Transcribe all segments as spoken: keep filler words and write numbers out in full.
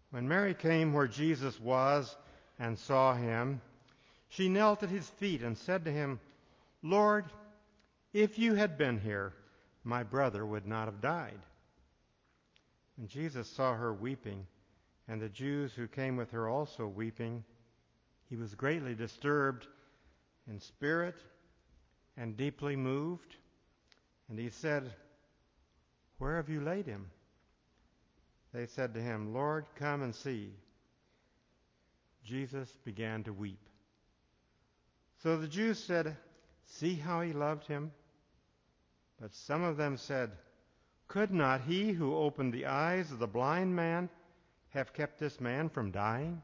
When Mary came where Jesus was and saw him, she knelt at his feet and said to him, "Lord, if you had been here, my brother would not have died." When Jesus saw her weeping, and the Jews who came with her also weeping, he was greatly disturbed in spirit and deeply moved. And he said, "Where have you laid him?" They said to him, "Lord, come and see." Jesus began to weep. So the Jews said, "See how he loved him?" But some of them said, "Could not he who opened the eyes of the blind man have kept this man from dying?"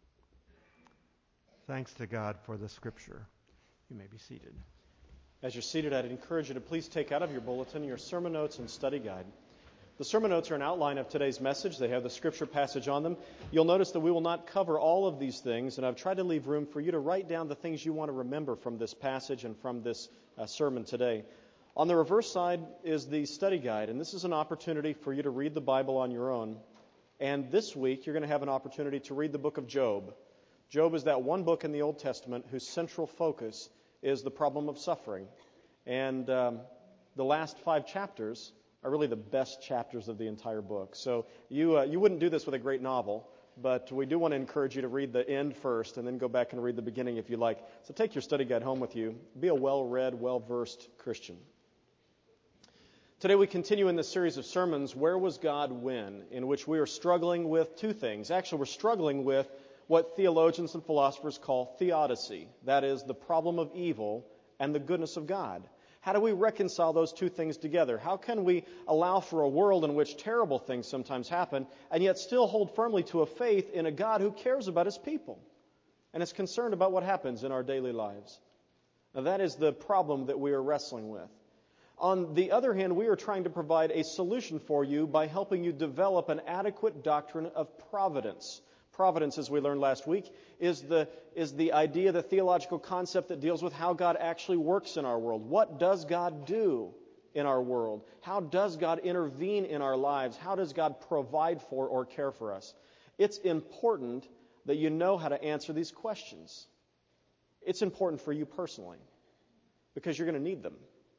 Thanks to God for the Scripture. You may be seated. As you're seated, I'd encourage you to please take out of your bulletin your sermon notes and study guide. The sermon notes are an outline of today's message. They have the Scripture passage on them. You'll notice that we will not cover all of these things, and I've tried to leave room for you to write down the things you want to remember from this passage and from this uh, sermon today. On the reverse side is the study guide, and this is an opportunity for you to read the Bible on your own. And this week, you're going to have an opportunity to read the book of Job. Job is that one book in the Old Testament whose central focus is the problem of suffering. And um, the last five chapters are really the best chapters of the entire book. So you uh, you wouldn't do this with a great novel, but we do want to encourage you to read the end first and then go back and read the beginning if you like. So take your study guide home with you. Be a well-read, well-versed Christian. Today we continue in this series of sermons, Where Was God When?, in which we are struggling with two things. Actually, we're struggling with what theologians and philosophers call theodicy. That is, the problem of evil and the goodness of God. How do we reconcile those two things together? How can we allow for a world in which terrible things sometimes happen and yet still hold firmly to a faith in a God who cares about His people and is concerned about what happens in our daily lives? Now, that is the problem that we are wrestling with. On the other hand, we are trying to provide a solution for you by helping you develop an adequate doctrine of providence. Providence, as we learned last week, is the, is the idea, the theological concept that deals with how God actually works in our world. What does God do in our world? How does God intervene in our lives? How does God provide for or care for us? It's important that you know how to answer these questions. It's important for you personally because you're going to need them.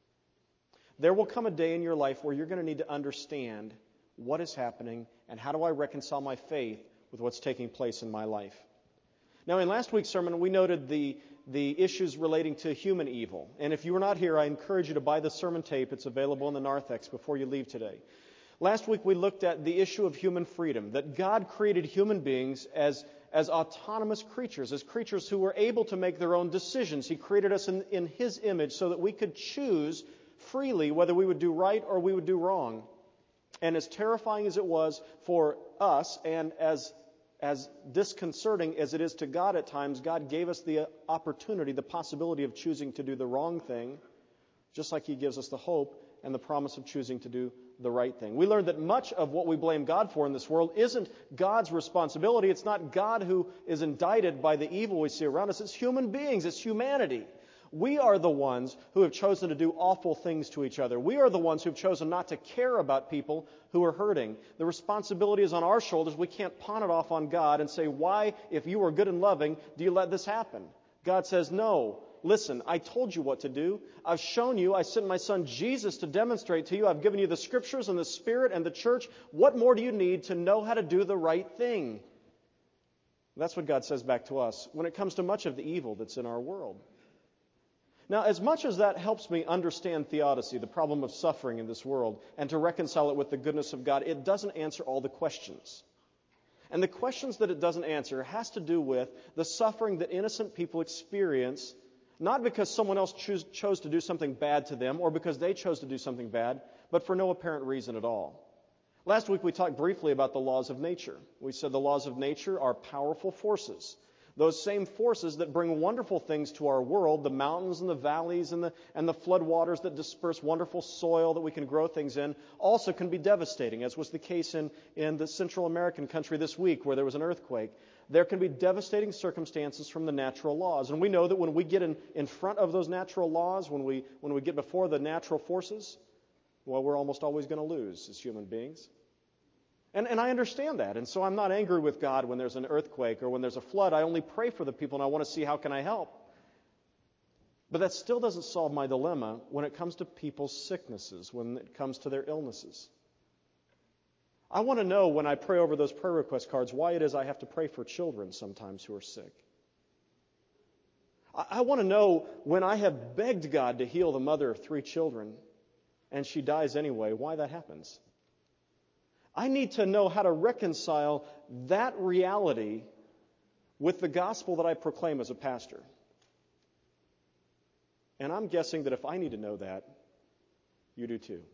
There will come a day in your life where you're going to need to understand what is happening and how do I reconcile my faith with what's taking place in my life. Now, in last week's sermon, we noted the, the issues relating to human evil. And if you were not here, I encourage you to buy the sermon tape. It's available in the narthex before you leave today. Last week, we looked at the issue of human freedom, that God created human beings as, as autonomous creatures, as creatures who were able to make their own decisions. He created us in, in His image so that we could choose freely whether we would do right or we would do wrong. And as terrifying as it was for us, and as as disconcerting as it is to God at times, God gave us the opportunity, the possibility of choosing to do the wrong thing, just like He gives us the hope and the promise of choosing to do the right thing. We learned that much of what we blame God for in this world isn't God's responsibility. It's not God who is indicted by the evil we see around us. It's human beings. It's humanity. We are the ones who have chosen to do awful things to each other. We are the ones who have chosen not to care about people who are hurting. The responsibility is on our shoulders. We can't pawn it off on God and say, why, if you are good and loving, do you let this happen? God says, no. Listen, I told you what to do. I've shown you. I sent my Son Jesus to demonstrate to you. I've given you the Scriptures and the Spirit and the church. What more do you need to know how to do the right thing? That's what God says back to us when it comes to much of the evil that's in our world. Now, as much as that helps me understand theodicy, the problem of suffering in this world, and to reconcile it with the goodness of God, it doesn't answer all the questions. And the questions that it doesn't answer has to do with the suffering that innocent people experience, not because someone else choose, chose to do something bad to them or because they chose to do something bad, but for no apparent reason at all. Last week we talked briefly about the laws of nature. We said the laws of nature are powerful forces. Those same forces that bring wonderful things to our world, the mountains and the valleys and the, and the floodwaters that disperse wonderful soil that we can grow things in, also can be devastating, as was the case in, in the Central American country this week where there was an earthquake. There can be devastating circumstances from the natural laws. And we know that when we get in, in front of those natural laws, when we, when we get before the natural forces, well, we're almost always going to lose as human beings. And, and I understand that. And so I'm not angry with God when there's an earthquake or when there's a flood. I only pray for the people, and I want to see how can I help. But that still doesn't solve my dilemma when it comes to people's sicknesses, when it comes to their illnesses. I want to know when I pray over those prayer request cards why it is I have to pray for children sometimes who are sick. I, I want to know when I have begged God to heal the mother of three children and she dies anyway, why that happens. I need to know how to reconcile that reality with the gospel that I proclaim as a pastor. And I'm guessing that if I need to know that, you do too.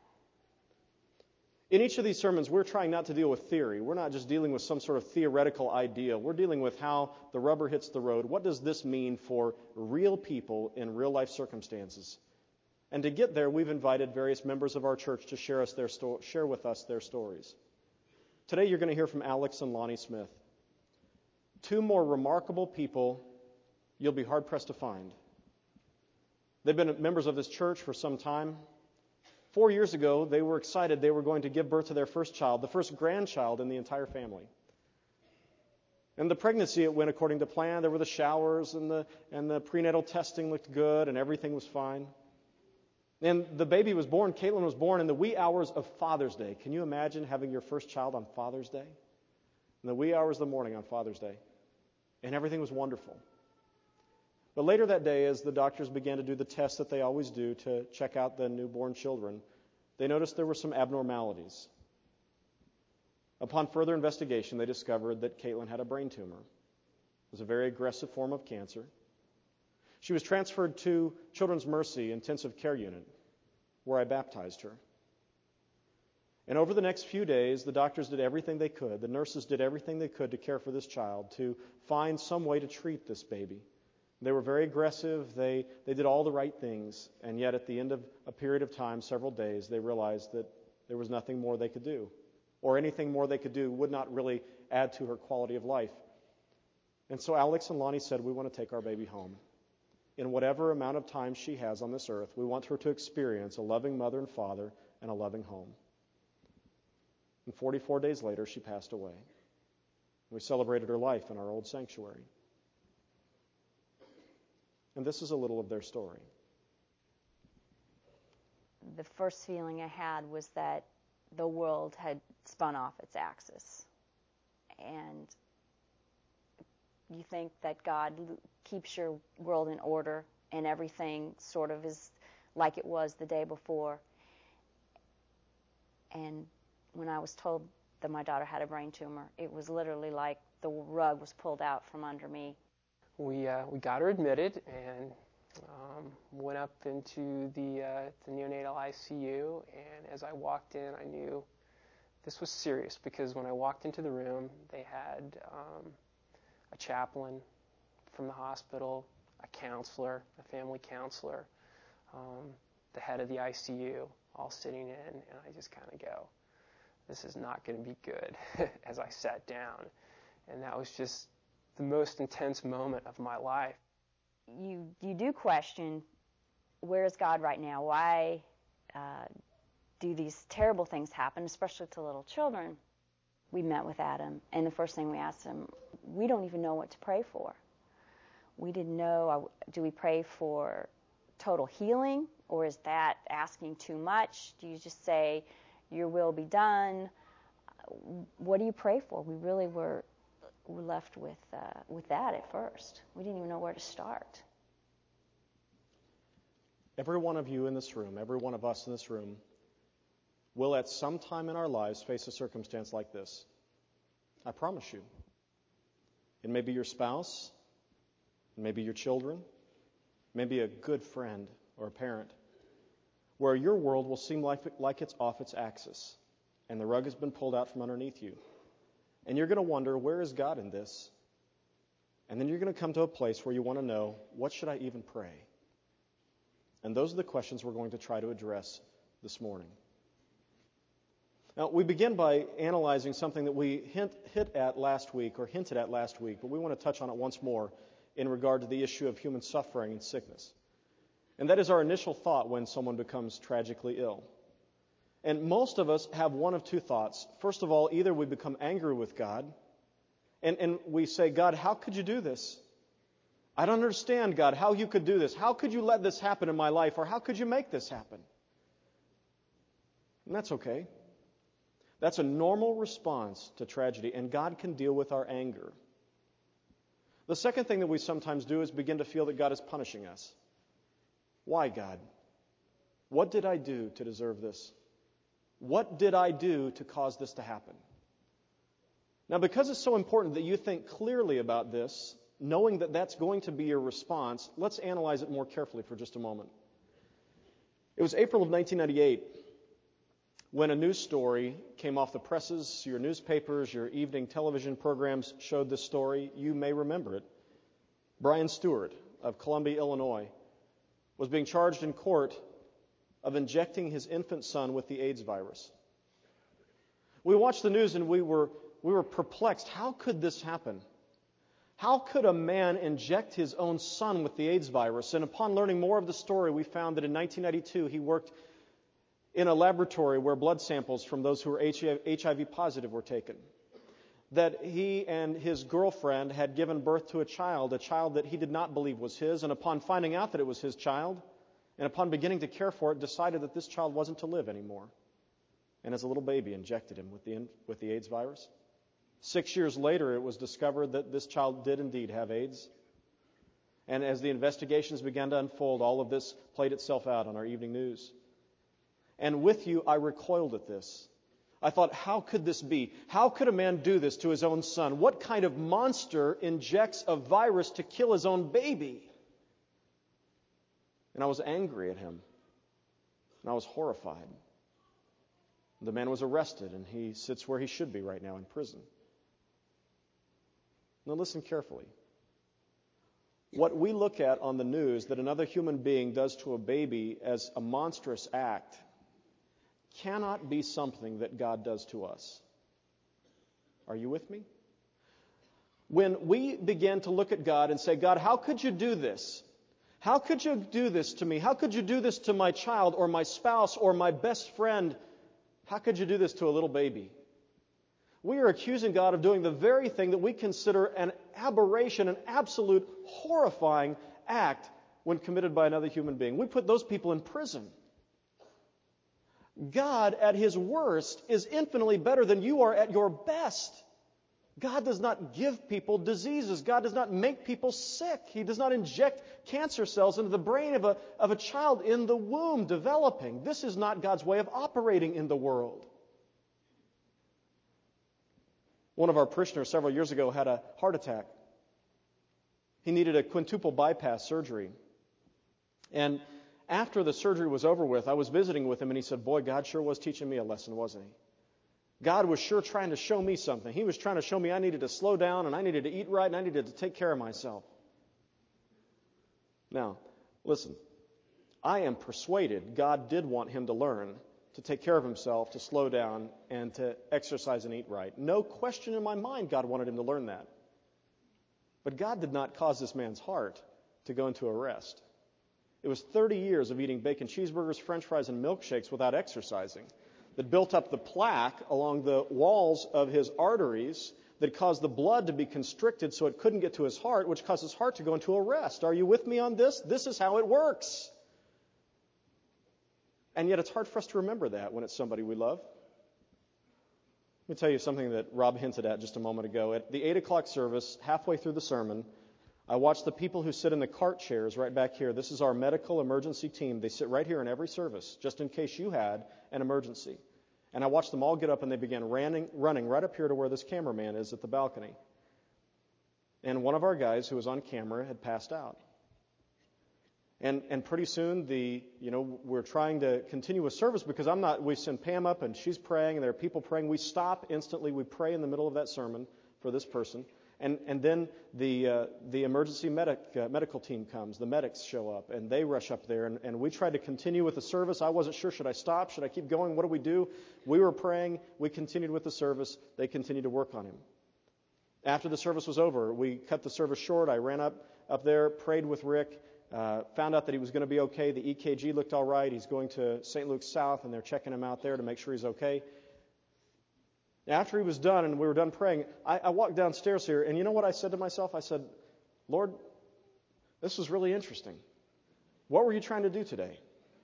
In each of these sermons, we're trying not to deal with theory. We're not just dealing with some sort of theoretical idea. We're dealing with how the rubber hits the road. What does this mean for real people in real life circumstances? And to get there, we've invited various members of our church to share, us their sto- share with us their stories. Today, you're going to hear from Alex and Lonnie Smith. Two more remarkable people you'll be hard-pressed to find. They've been members of this church for some time. Four years ago, they were excited they were going to give birth to their first child, the first grandchild in the entire family. And the pregnancy, it went according to plan. There were the showers and the, and the prenatal testing looked good and everything was fine. And the baby was born, Caitlin was born in the wee hours of Father's Day. Can you imagine having your first child on Father's Day? In the wee hours of the morning on Father's Day. And everything was wonderful. But later that day, as the doctors began to do the tests that they always do to check out the newborn children, they noticed there were some abnormalities. Upon further investigation, they discovered that Caitlin had a brain tumor. It was a very aggressive form of cancer. She was transferred to Children's Mercy Intensive Care Unit, where I baptized her. And over the next few days, the doctors did everything they could. The nurses did everything they could to care for this child, to find some way to treat this baby. They were very aggressive. They, they did all the right things. And yet at the end of a period of time, several days, they realized that there was nothing more they could do. Or anything more they could do would not really add to her quality of life. And so Alex and Lonnie said, we want to take our baby home. In whatever amount of time she has on this earth, we want her to experience a loving mother and father and a loving home. And forty-four days later, she passed away. We celebrated her life in our old sanctuary. And this is a little of their story. The first feeling I had was that the world had spun off its axis. And you think that God keeps your world in order and everything sort of is like it was the day before. And when I was told that my daughter had a brain tumor, it was literally like the rug was pulled out from under me. We uh, we got her admitted and um, went up into the uh, the neonatal I C U. And as I walked in, I knew this was serious because when I walked into the room, they had um, a chaplain from the hospital, a counselor, a family counselor, um, the head of the I C U, all sitting in, and I just kind of go, "This is not going to be good." As I sat down, and that was just the most intense moment of my life. You you do question, where is God right now? Why uh, do these terrible things happen, especially to little children? We met with Adam, and the first thing we asked him, we don't even know what to pray for. We didn't know, do we pray for total healing, or is that asking too much? Do you just say, your will be done? What do you pray for? We really were We're left with uh, with that at first. We didn't even know where to start. Every one of you in this room, every one of us in this room, will at some time in our lives face a circumstance like this. I promise you. It may be your spouse, it may be your children, it may be a good friend or a parent, where your world will seem like, like it's off its axis, and the rug has been pulled out from underneath you. And you're going to wonder, where is God in this? And then you're going to come to a place where you want to know, what should I even pray? And those are the questions we're going to try to address this morning. Now, we begin by analyzing something that we hint, hit at last week, or hinted at last week, but we want to touch on it once more in regard to the issue of human suffering and sickness. And that is our initial thought when someone becomes tragically ill. And most of us have one of two thoughts. First of all, either we become angry with God, and, and we say, God, how could you do this? I don't understand, God, how you could do this. How could you let this happen in my life? Or how could you make this happen? And that's okay. That's a normal response to tragedy, and God can deal with our anger. The second thing that we sometimes do is begin to feel that God is punishing us. Why, God? What did I do to deserve this? What did I do to cause this to happen? Now, because it's so important that you think clearly about this, knowing that that's going to be your response, let's analyze it more carefully for just a moment. It was April of nineteen ninety-eight when a news story came off the presses. Your newspapers, your evening television programs showed this story. You may remember it. Brian Stewart of Columbia, Illinois, was being charged in court of injecting his infant son with the AIDS virus. We watched the news and we were we were perplexed. How could this happen? How could a man inject his own son with the AIDS virus? And upon learning more of the story, we found that in nineteen ninety-two he worked in a laboratory where blood samples from those who were H I V positive were taken. That he and his girlfriend had given birth to a child, a child that he did not believe was his, and upon finding out that it was his child, and upon beginning to care for it, decided that this child wasn't to live anymore. And as a little baby, injected him with the with the AIDS virus. Six years later, it was discovered that this child did indeed have AIDS. And as the investigations began to unfold, all of this played itself out on our evening news. And with you, I recoiled at this. I thought, how could this be? How could a man do this to his own son? What kind of monster injects a virus to kill his own baby? And I was angry at him. And I was horrified. The man was arrested, and he sits where he should be right now in prison. Now listen carefully. What we look at on the news that another human being does to a baby as a monstrous act cannot be something that God does to us. Are you with me? When we begin to look at God and say, God, how could you do this? How could you do this to me? How could you do this to my child or my spouse or my best friend? How could you do this to a little baby? We are accusing God of doing the very thing that we consider an aberration, an absolute horrifying act when committed by another human being. We put those people in prison. God, at His worst, is infinitely better than you are at your best. God does not give people diseases. God does not make people sick. He does not inject cancer cells into the brain of a, of a child in the womb developing. This is not God's way of operating in the world. One of our parishioners several years ago had a heart attack. He needed a quintuple bypass surgery. And after the surgery was over with, I was visiting with him, and he said, boy, God sure was teaching me a lesson, wasn't He? God was sure trying to show me something. He was trying to show me I needed to slow down, and I needed to eat right, and I needed to take care of myself. Now, listen, I am persuaded God did want him to learn to take care of himself, to slow down, and to exercise and eat right. No question in my mind God wanted him to learn that. But God did not cause this man's heart to go into arrest. It was thirty years of eating bacon cheeseburgers, French fries, and milkshakes without exercising that built up the plaque along the walls of his arteries that caused the blood to be constricted so it couldn't get to his heart, which caused his heart to go into arrest. Are you with me on this? This is how it works. And yet it's hard for us to remember that when it's somebody we love. Let me tell you something that Rob hinted at just a moment ago. At the eight o'clock service, halfway through the sermon, I watched the people who sit in the cart chairs right back here. This is our medical emergency team. They sit right here in every service, just in case you had an emergency. And I watched them all get up, and they began running, running right up here to where this cameraman is at the balcony. And one of our guys who was on camera had passed out. And and pretty soon, the you know, we're trying to continue a service because I'm not, we send Pam up and she's praying and there are people praying. We stop instantly. We pray in the middle of that sermon for this person. And and then the uh, the emergency medic uh, medical team comes. The medics show up and they rush up there. And, and we tried to continue with the service. I wasn't sure, should I stop? Should I keep going? What do we do? We were praying. We continued with the service. They continued to work on him. After the service was over, we cut the service short. I ran up, up there, prayed with Rick. Uh, found out that he was going to be okay. The E K G looked all right. He's going to Saint Luke's South, and they're checking him out there to make sure he's okay. After he was done and we were done praying, I, I walked downstairs here, and you know what I said to myself? I said, Lord, this was really interesting. What were you trying to do today?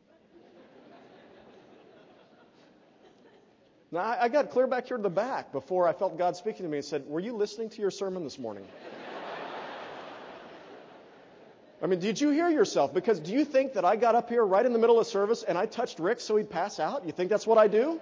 Now, I, I got clear back here to the back before I felt God speaking to me and said, were you listening to your sermon this morning? I mean, did you hear yourself? Because do you think that I got up here right in the middle of service and I touched Rick so he'd pass out? You think that's what I do?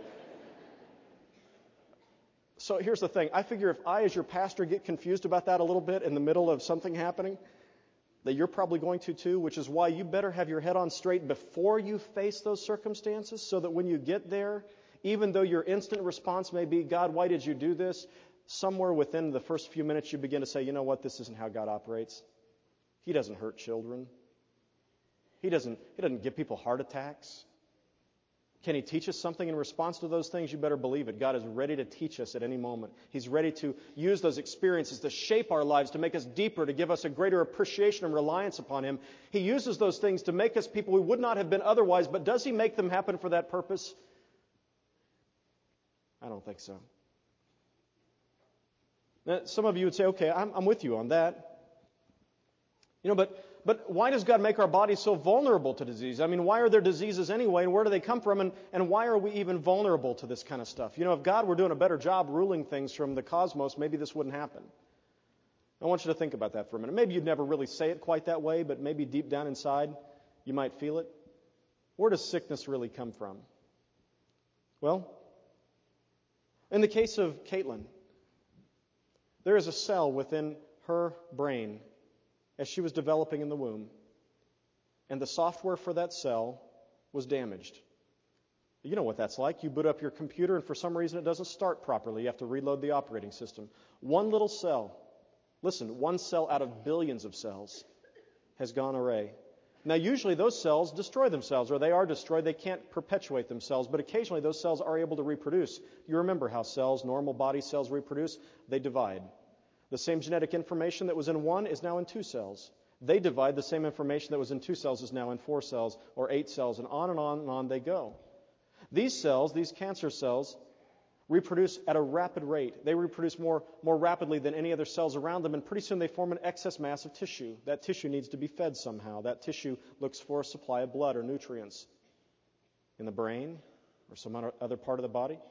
So here's the thing. I figure if I, as your pastor, get confused about that a little bit in the middle of something happening, that you're probably going to too, which is why you better have your head on straight before you face those circumstances so that when you get there, even though your instant response may be, God, why did you do this? Somewhere within the first few minutes you begin to say, you know what, this isn't how God operates. He doesn't hurt children. He doesn't, he doesn't give people heart attacks. Can He teach us something in response to those things? You better believe it. God is ready to teach us at any moment. He's ready to use those experiences to shape our lives, to make us deeper, to give us a greater appreciation and reliance upon Him. He uses those things to make us people we would not have been otherwise, but does He make them happen for that purpose? I don't think so. Now, some of you would say, okay, I'm, I'm with you on that. You know, but but why does God make our bodies so vulnerable to disease? I mean, why are there diseases anyway, and where do they come from, and, and why are we even vulnerable to this kind of stuff? You know, if God were doing a better job ruling things from the cosmos, maybe this wouldn't happen. I want you to think about that for a minute. Maybe you'd never really say it quite that way, but maybe deep down inside, you might feel it. Where does sickness really come from? Well, in the case of Caitlin, there is a cell within her brain as she was developing in the womb, and the software for that cell was damaged. You know what that's like. You boot up your computer, and for some reason it doesn't start properly. You have to reload the operating system. One little cell, listen, one cell out of billions of cells has gone array. Now, usually those cells destroy themselves, or they are destroyed. They can't perpetuate themselves, but occasionally those cells are able to reproduce. You remember how cells, normal body cells, reproduce? They divide. The same genetic information that was in one is now in two cells. They divide. The same information that was in two cells is now in four cells or eight cells, and on and on and on they go. These cells, these cancer cells, reproduce at a rapid rate. They reproduce more, more rapidly than any other cells around them, and pretty soon they form an excess mass of tissue. That tissue needs to be fed somehow. That tissue looks for a supply of blood or nutrients in the brain or some other part of the body.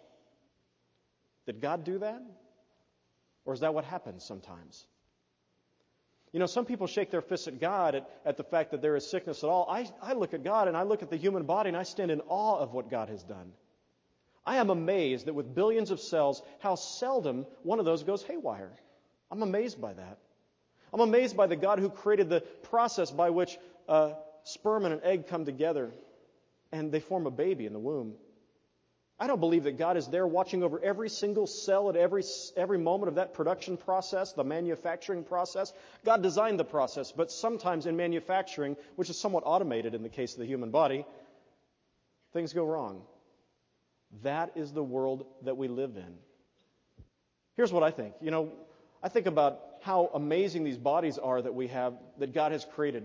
Did God do that? Or is that what happens sometimes? You know, some people shake their fists at God at, at the fact that there is sickness at all. I, I look at God and I look at the human body and I stand in awe of what God has done. I am amazed that with billions of cells, how seldom one of those goes haywire. I'm amazed by that. I'm amazed by the God who created the process by which uh, sperm and an egg come together and they form a baby in the womb. I don't believe that God is there watching over every single cell at every every moment of that production process, the manufacturing process. God designed the process, but sometimes in manufacturing, which is somewhat automated in the case of the human body, things go wrong. That is the world that we live in. Here's what I think. You know, I think about how amazing these bodies are that we have, that God has created.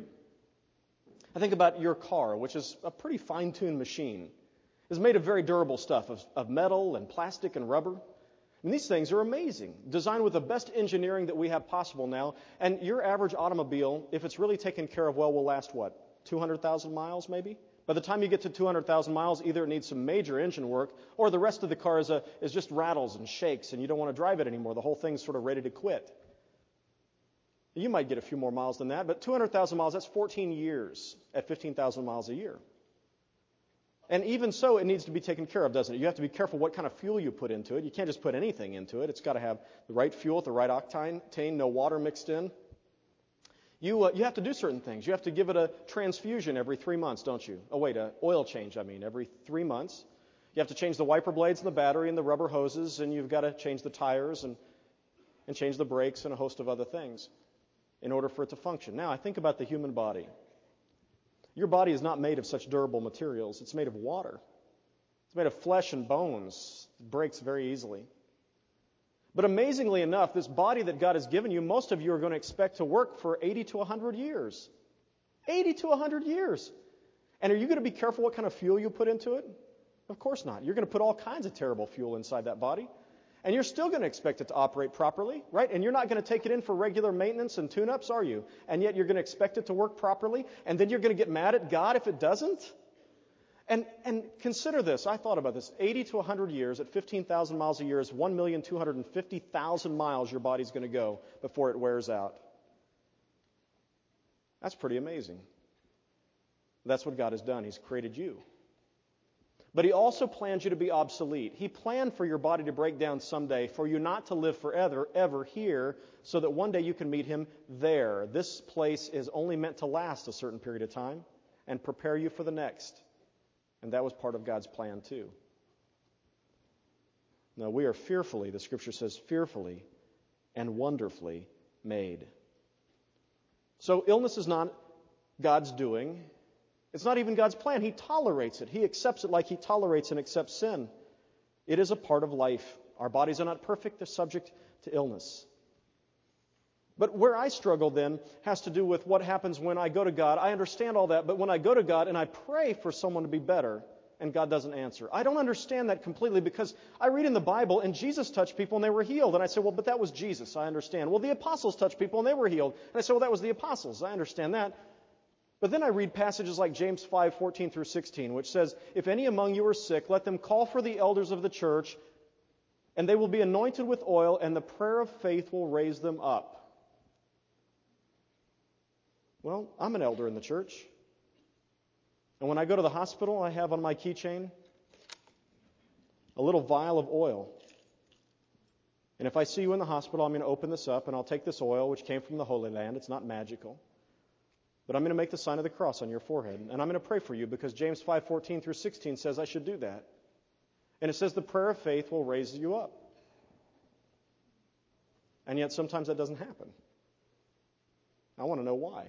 I think about your car, which is a pretty fine-tuned machine. It's made of very durable stuff, of, of metal and plastic and rubber. And these things are amazing, designed with the best engineering that we have possible now. And your average automobile, if it's really taken care of well, will last what, two hundred thousand miles maybe? By the time you get to two hundred thousand miles, either it needs some major engine work, or the rest of the car is, a, is just rattles and shakes, and you don't want to drive it anymore. The whole thing's sort of ready to quit. You might get a few more miles than that, but two hundred thousand miles, that's fourteen years at fifteen thousand miles a year. And even so, it needs to be taken care of, doesn't it? You have to be careful what kind of fuel you put into it. You can't just put anything into it. It's got to have the right fuel at the right octane, no water mixed in. You uh, you have to do certain things. You have to give it a transfusion every three months, don't you? Oh, wait, an oil change, I mean, every three months. You have to change the wiper blades and the battery and the rubber hoses, and you've got to change the tires and, and change the brakes and a host of other things in order for it to function. Now, I think about the human body. Your body is not made of such durable materials. It's made of water. It's made of flesh and bones. It breaks very easily. But amazingly enough, this body that God has given you, most of you are going to expect to work for eighty to one hundred years. eighty to one hundred years. And are you going to be careful what kind of fuel you put into it? Of course not. You're going to put all kinds of terrible fuel inside that body. And you're still going to expect it to operate properly, right? And you're not going to take it in for regular maintenance and tune-ups, are you? And yet you're going to expect it to work properly, and then you're going to get mad at God if it doesn't? And and consider this. I thought about this. eighty to one hundred years at fifteen thousand miles a year is one million two hundred fifty thousand miles your body's going to go before it wears out. That's pretty amazing. That's what God has done. He's created you. But He also plans you to be obsolete. He planned for your body to break down someday, for you not to live forever, ever here, so that one day you can meet Him there. This place is only meant to last a certain period of time and prepare you for the next. And that was part of God's plan too. Now, we are fearfully, the Scripture says, fearfully and wonderfully made. So illness is not God's doing. It's not even God's plan. He tolerates it. He accepts it like He tolerates and accepts sin. It is a part of life. Our bodies are not perfect. They're subject to illness. But where I struggle then has to do with what happens when I go to God. I understand all that, but when I go to God and I pray for someone to be better and God doesn't answer, I don't understand that completely, because I read in the Bible and Jesus touched people and they were healed. And I say, well, but that was Jesus. I understand. Well, the apostles touched people and they were healed. And I say, well, that was the apostles. I understand that. But then I read passages like James five, fourteen through sixteen, which says, if any among you are sick, let them call for the elders of the church, and they will be anointed with oil, and the prayer of faith will raise them up. Well, I'm an elder in the church. And when I go to the hospital, I have on my keychain a little vial of oil. And if I see you in the hospital, I'm going to open this up, and I'll take this oil, which came from the Holy Land. It's not magical. But I'm going to make the sign of the cross on your forehead. And I'm going to pray for you, because James five, fourteen through sixteen says I should do that. And it says the prayer of faith will raise you up. And yet sometimes that doesn't happen. I want to know why.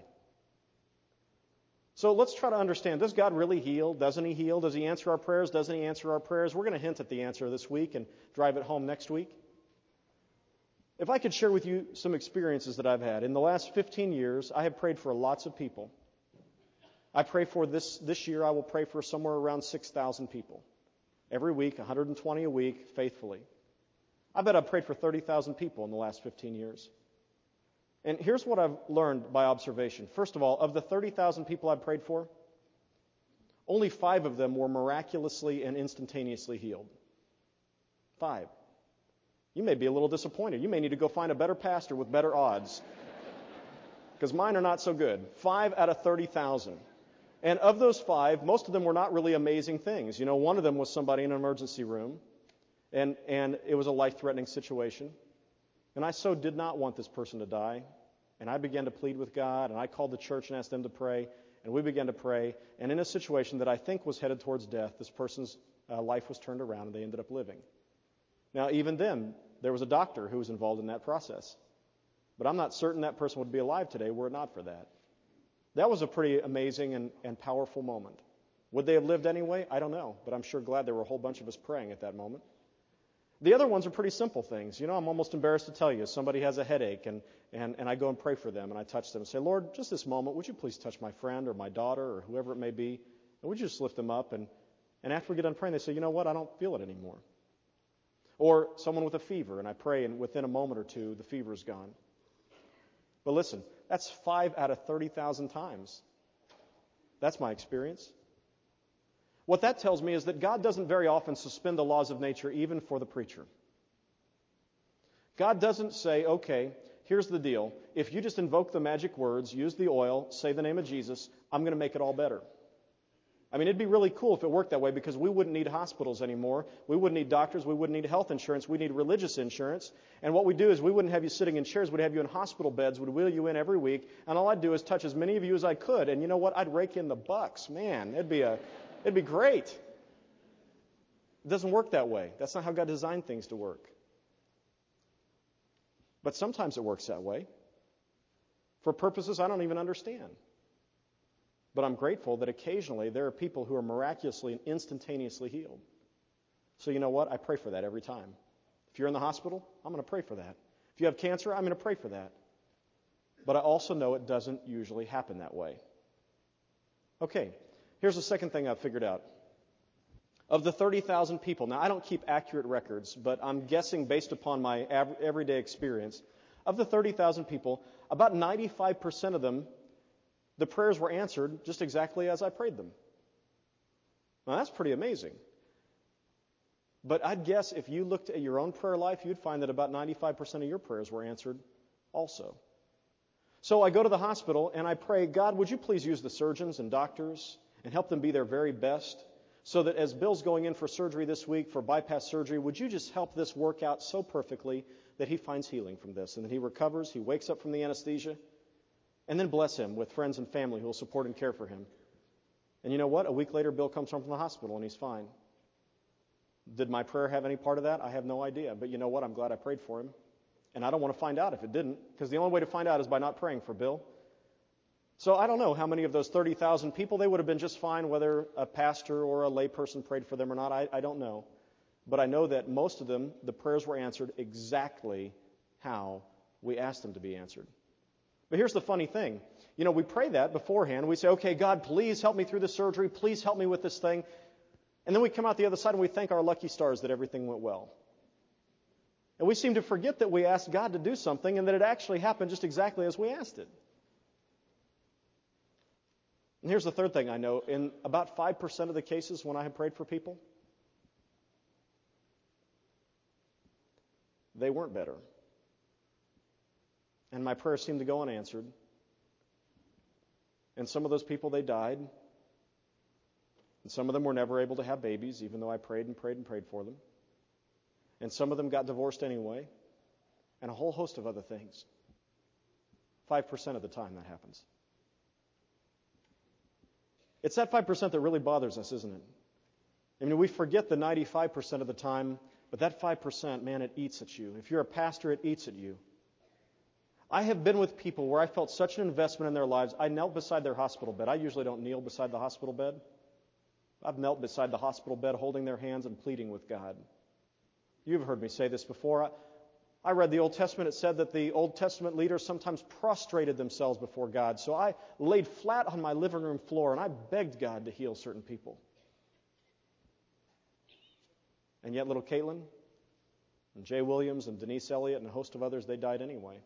So let's try to understand, does God really heal? Doesn't He heal? Does He answer our prayers? Doesn't He answer our prayers? We're going to hint at the answer this week and drive it home next week. If I could share with you some experiences that I've had. In the last fifteen years, I have prayed for lots of people. I pray for this, this year, I will pray for somewhere around six thousand people. Every week, one hundred twenty a week, faithfully. I bet I've prayed for thirty thousand people in the last fifteen years. And here's what I've learned by observation. First of all, of the thirty thousand people I've prayed for, only five of them were miraculously and instantaneously healed. Five. You may be a little disappointed. You may need to go find a better pastor with better odds, because mine are not so good. Five out of thirty thousand. And of those five, most of them were not really amazing things. You know, one of them was somebody in an emergency room, and, and it was a life-threatening situation. And I so did not want this person to die. And I began to plead with God, and I called the church and asked them to pray, and we began to pray. And in a situation that I think was headed towards death, this person's uh, life was turned around, and they ended up living. Now, even then, there was a doctor who was involved in that process. But I'm not certain that person would be alive today were it not for that. That was a pretty amazing and, and powerful moment. Would they have lived anyway? I don't know. But I'm sure glad there were a whole bunch of us praying at that moment. The other ones are pretty simple things. You know, I'm almost embarrassed to tell you. Somebody has a headache, and, and, and I go and pray for them, and I touch them and say, Lord, just this moment, would you please touch my friend or my daughter or whoever it may be? And would you just lift them up? And, and after we get done praying, they say, you know what, I don't feel it anymore. Or someone with a fever, and I pray, and within a moment or two, the fever is gone. But listen, that's five out of thirty thousand times. That's my experience. What that tells me is that God doesn't very often suspend the laws of nature even for the preacher. God doesn't say, okay, here's the deal. If you just invoke the magic words, use the oil, say the name of Jesus, I'm going to make it all better. I mean, it'd be really cool if it worked that way, because we wouldn't need hospitals anymore. We wouldn't need doctors. We wouldn't need health insurance. We'd need religious insurance. And what we do is we wouldn't have you sitting in chairs. We'd have you in hospital beds. We'd wheel you in every week. And all I'd do is touch as many of you as I could. And you know what? I'd rake in the bucks. Man, it'd be a, it'd be great. It doesn't work that way. That's not how God designed things to work. But sometimes it works that way for purposes I don't even understand. But I'm grateful that occasionally there are people who are miraculously and instantaneously healed. So you know what? I pray for that every time. If you're in the hospital, I'm going to pray for that. If you have cancer, I'm going to pray for that. But I also know it doesn't usually happen that way. Okay, here's the second thing I've figured out. Of the thirty thousand people, now I don't keep accurate records, but I'm guessing based upon my av- everyday experience, of the thirty thousand people, about ninety-five percent of them, the prayers were answered just exactly as I prayed them. Now that's pretty amazing. But I'd guess if you looked at your own prayer life, you'd find that about ninety-five percent of your prayers were answered also. So I go to the hospital and I pray, God, would you please use the surgeons and doctors and help them be their very best, so that as Bill's going in for surgery this week, for bypass surgery, would you just help this work out so perfectly that he finds healing from this and that he recovers, he wakes up from the anesthesia, and then bless him with friends and family who will support and care for him. And you know what? A week later, Bill comes home from the hospital and he's fine. Did my prayer have any part of that? I have no idea. But you know what? I'm glad I prayed for him. And I don't want to find out if it didn't, because the only way to find out is by not praying for Bill. So I don't know how many of those thirty thousand people, they would have been just fine whether a pastor or a layperson prayed for them or not. I, I don't know. But I know that most of them, the prayers were answered exactly how we asked them to be answered. But here's the funny thing. You know, we pray that beforehand. We say, okay, God, please help me through the surgery. Please help me with this thing. And then we come out the other side and we thank our lucky stars that everything went well. And we seem to forget that we asked God to do something and that it actually happened just exactly as we asked it. And here's the third thing I know. In about five percent of the cases when I have prayed for people, they weren't better. And my prayers seemed to go unanswered. And some of those people, they died. And some of them were never able to have babies, even though I prayed and prayed and prayed for them. And some of them got divorced anyway. And a whole host of other things. five percent of the time that happens. It's that five percent that really bothers us, isn't it? I mean, we forget the ninety-five percent of the time, but that five percent, man, it eats at you. If you're a pastor, it eats at you. I have been with people where I felt such an investment in their lives. I knelt beside their hospital bed. I usually don't kneel beside the hospital bed. I've knelt beside the hospital bed holding their hands and pleading with God. You've heard me say this before. I read the Old Testament. It said that the Old Testament leaders sometimes prostrated themselves before God. So I laid flat on my living room floor and I begged God to heal certain people. And yet little Caitlin and Jay Williams and Denise Elliott and a host of others, they died anyway.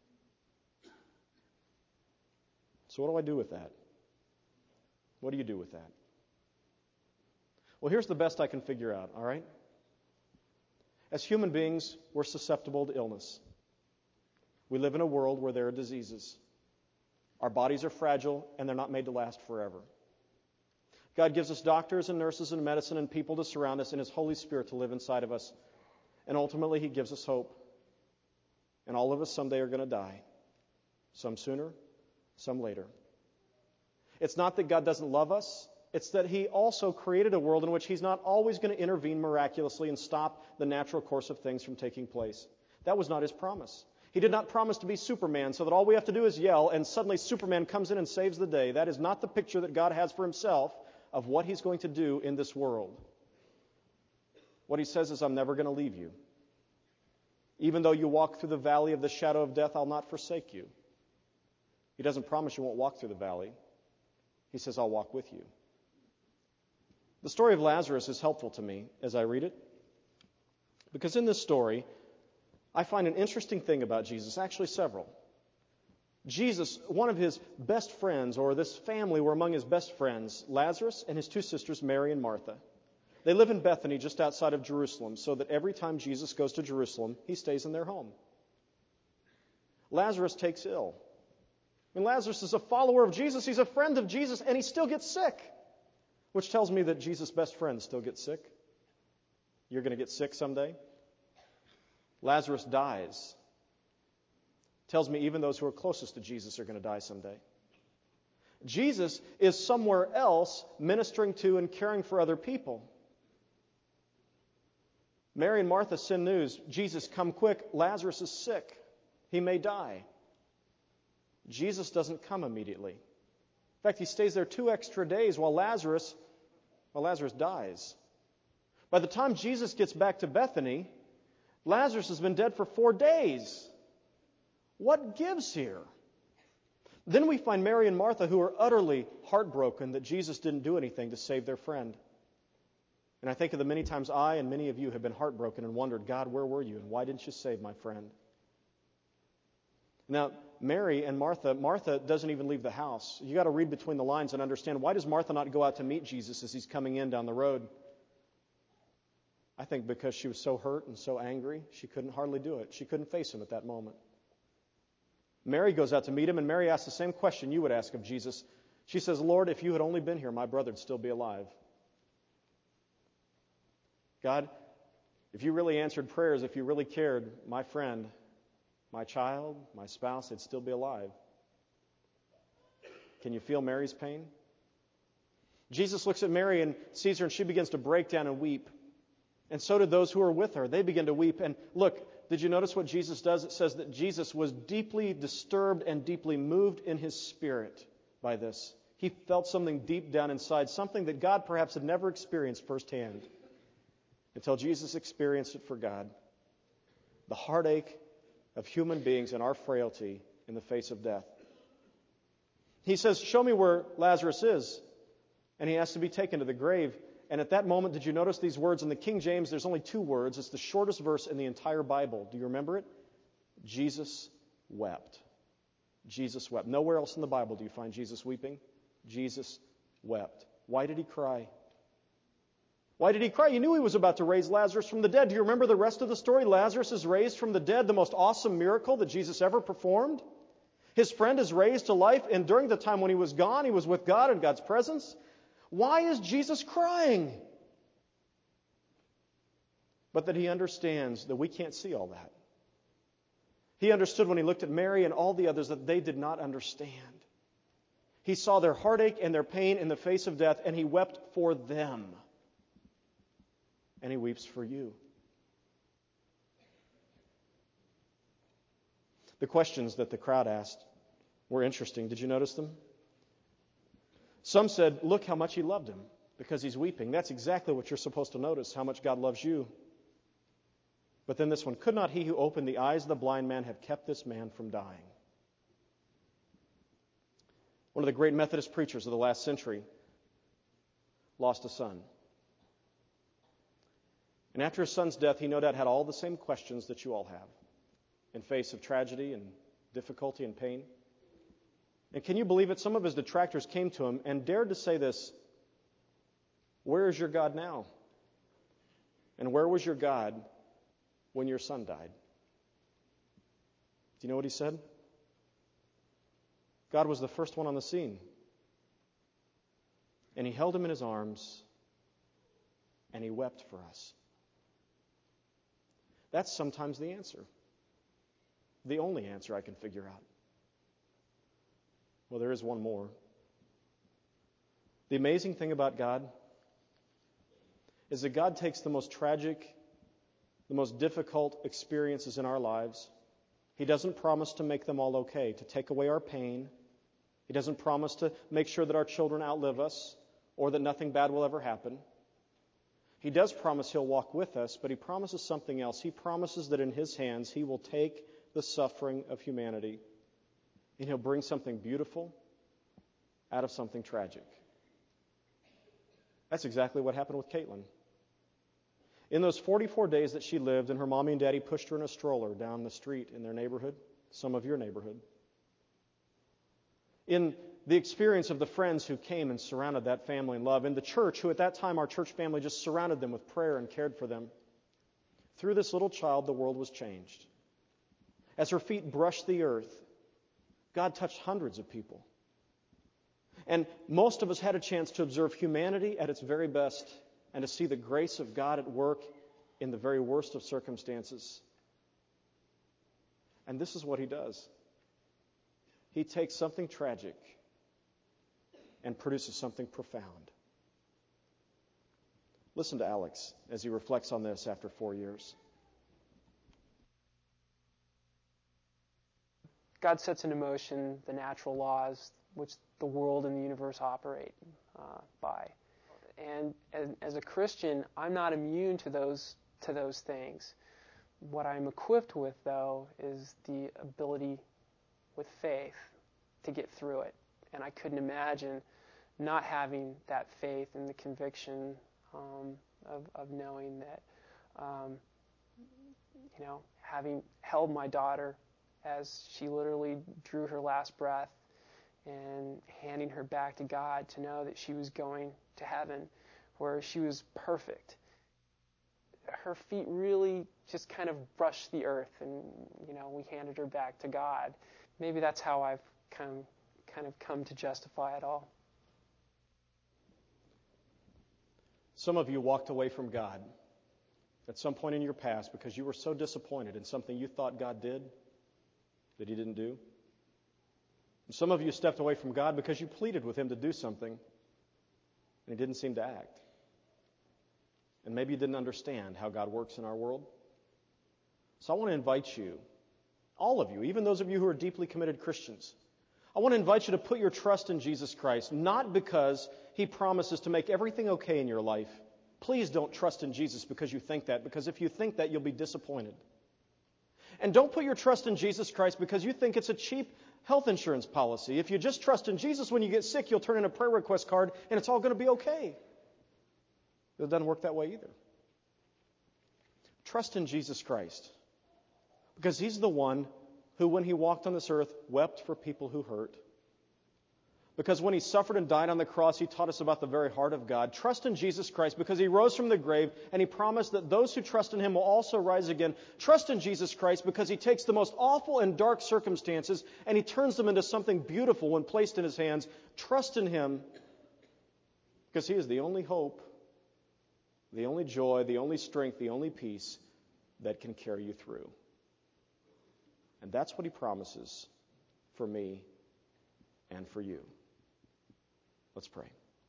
So what do I do with that? What do you do with that? Well, here's the best I can figure out, all right? As human beings, we're susceptible to illness. We live in a world where there are diseases. Our bodies are fragile, and they're not made to last forever. God gives us doctors and nurses and medicine and people to surround us and His Holy Spirit to live inside of us. And ultimately, He gives us hope. And all of us someday are going to die. Some sooner, some later. It's not that God doesn't love us. It's that He also created a world in which He's not always going to intervene miraculously and stop the natural course of things from taking place. That was not His promise. He did not promise to be Superman so that all we have to do is yell and suddenly Superman comes in and saves the day. That is not the picture that God has for Himself of what He's going to do in this world. What He says is, I'm never going to leave you. Even though you walk through the valley of the shadow of death, I'll not forsake you. He doesn't promise you won't walk through the valley. He says, I'll walk with you. The story of Lazarus is helpful to me as I read it, because in this story, I find an interesting thing about Jesus, actually several. Jesus, one of His best friends, or this family were among His best friends, Lazarus and his two sisters, Mary and Martha. They live in Bethany, just outside of Jerusalem, so that every time Jesus goes to Jerusalem, He stays in their home. Lazarus takes ill. I mean, Lazarus is a follower of Jesus, he's a friend of Jesus, and he still gets sick. Which tells me that Jesus' best friends still get sick. You're going to get sick someday. Lazarus dies. Tells me even those who are closest to Jesus are going to die someday. Jesus is somewhere else ministering to and caring for other people. Mary and Martha send news, Jesus, come quick, Lazarus is sick. He may die. Jesus doesn't come immediately. In fact, He stays there two extra days while Lazarus, while Lazarus dies. By the time Jesus gets back to Bethany, Lazarus has been dead for four days. What gives here? Then we find Mary and Martha who are utterly heartbroken that Jesus didn't do anything to save their friend. And I think of the many times I and many of you have been heartbroken and wondered, God, where were you and why didn't you save my friend? Now, Mary and Martha, Martha doesn't even leave the house. You got to read between the lines and understand, why does Martha not go out to meet Jesus as he's coming in down the road? I think because she was so hurt and so angry, she couldn't hardly do it. She couldn't face him at that moment. Mary goes out to meet him, and Mary asks the same question you would ask of Jesus. She says, Lord, if you had only been here, my brother would still be alive. God, if you really answered prayers, if you really cared, my friend, my child, my spouse, they'd still be alive. Can you feel Mary's pain? Jesus looks at Mary and sees her, and she begins to break down and weep. And so did those who were with her. They begin to weep. And look, did you notice what Jesus does? It says that Jesus was deeply disturbed and deeply moved in his spirit by this. He felt something deep down inside, something that God perhaps had never experienced firsthand until Jesus experienced it for God. The heartache of human beings and our frailty in the face of death. He says, show me where Lazarus is. And he has to be taken to the grave. And at that moment, did you notice these words? In the King James, there's only two words. It's the shortest verse in the entire Bible. Do you remember it? Jesus wept. Jesus wept. Nowhere else in the Bible do you find Jesus weeping. Jesus wept. Why did he cry? Why did he cry? You knew he was about to raise Lazarus from the dead. Do you remember the rest of the story? Lazarus is raised from the dead, the most awesome miracle that Jesus ever performed. His friend is raised to life, and during the time when he was gone, he was with God in God's presence. Why is Jesus crying? But that he understands that we can't see all that. He understood when he looked at Mary and all the others that they did not understand. He saw their heartache and their pain in the face of death, and he wept for them. And he weeps for you. The questions that the crowd asked were interesting. Did you notice them? Some said, look how much he loved him because he's weeping. That's exactly what you're supposed to notice, how much God loves you. But then this one, could not he who opened the eyes of the blind man have kept this man from dying? One of the great Methodist preachers of the last century lost a son. And after his son's death, he no doubt had all the same questions that you all have in face of tragedy and difficulty and pain. And can you believe it? Some of his detractors came to him and dared to say this, where is your God now? And where was your God when your son died? Do you know what he said? God was the first one on the scene. And he held him in his arms and he wept for us. That's sometimes the answer. The only answer I can figure out. Well, there is one more. The amazing thing about God is that God takes the most tragic, the most difficult experiences in our lives. He doesn't promise to make them all okay, to take away our pain. He doesn't promise to make sure that our children outlive us or that nothing bad will ever happen. He does promise he'll walk with us, but he promises something else. He promises that in his hands he will take the suffering of humanity and he'll bring something beautiful out of something tragic. That's exactly what happened with Caitlin. In those forty-four days that she lived, and her mommy and daddy pushed her in a stroller down the street in their neighborhood, some of your neighborhood. In the experience of the friends who came and surrounded that family in love, in the church, who at that time our church family just surrounded them with prayer and cared for them, through this little child, the world was changed. As her feet brushed the earth, God touched hundreds of people. And most of us had a chance to observe humanity at its very best and to see the grace of God at work in the very worst of circumstances. And this is what he does. He takes something tragic and produces something profound. Listen to Alex as he reflects on this after four years. God sets into motion the natural laws which the world and the universe operate uh, by. And as, as a Christian, I'm not immune to those to those things. What I'm equipped with, though, is the ability with faith to get through it. And I couldn't imagine not having that faith and the conviction um, of, of knowing that, um, you know, having held my daughter as she literally drew her last breath and handing her back to God, to know that she was going to heaven where she was perfect. Her feet really just kind of brushed the earth, and, you know, we handed her back to God. Maybe that's how I've come, kind of come to justify it all. Some of you walked away from God at some point in your past because you were so disappointed in something you thought God did that He didn't do. And some of you stepped away from God because you pleaded with Him to do something and He didn't seem to act. And maybe you didn't understand how God works in our world. So I want to invite you, all of you, even those of you who are deeply committed Christians, I want to invite you to put your trust in Jesus Christ, not because He promises to make everything okay in your life. Please don't trust in Jesus because you think that, because if you think that, you'll be disappointed. And don't put your trust in Jesus Christ because you think it's a cheap health insurance policy. If you just trust in Jesus when you get sick, you'll turn in a prayer request card and it's all going to be okay. It doesn't work that way either. Trust in Jesus Christ because He's the one who, when He walked on this earth, wept for people who hurt. Because when He suffered and died on the cross, He taught us about the very heart of God. Trust in Jesus Christ because He rose from the grave and He promised that those who trust in Him will also rise again. Trust in Jesus Christ because He takes the most awful and dark circumstances and He turns them into something beautiful when placed in His hands. Trust in Him because He is the only hope, the only joy, the only strength, the only peace that can carry you through. And that's what He promises for me and for you. Let's pray.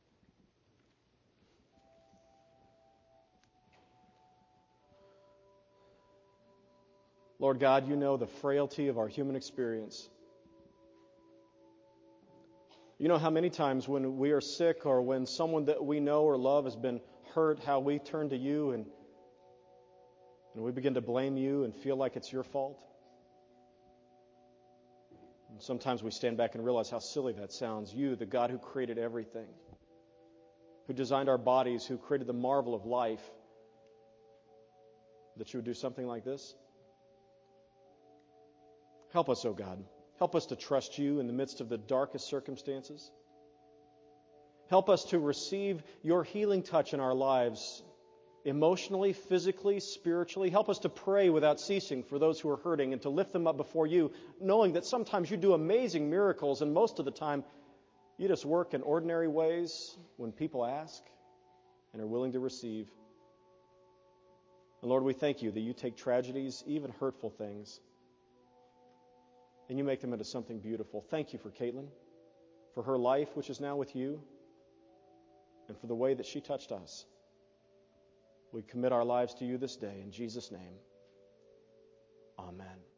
Lord God, You know the frailty of our human experience. You know how many times when we are sick or when someone that we know or love has been hurt, how we turn to You and, and we begin to blame You and feel like it's Your fault. And sometimes we stand back and realize how silly that sounds. You, the God who created everything, who designed our bodies, who created the marvel of life, that You would do something like this? Help us, oh God. Help us to trust You in the midst of the darkest circumstances. Help us to receive Your healing touch in our lives, emotionally, physically, spiritually. Help us to pray without ceasing for those who are hurting and to lift them up before You, knowing that sometimes You do amazing miracles and most of the time You just work in ordinary ways when people ask and are willing to receive. And Lord, we thank You that You take tragedies, even hurtful things, and You make them into something beautiful. Thank You for Caitlin, for her life, which is now with You, and for the way that she touched us. We commit our lives to You this day. In Jesus' name, amen.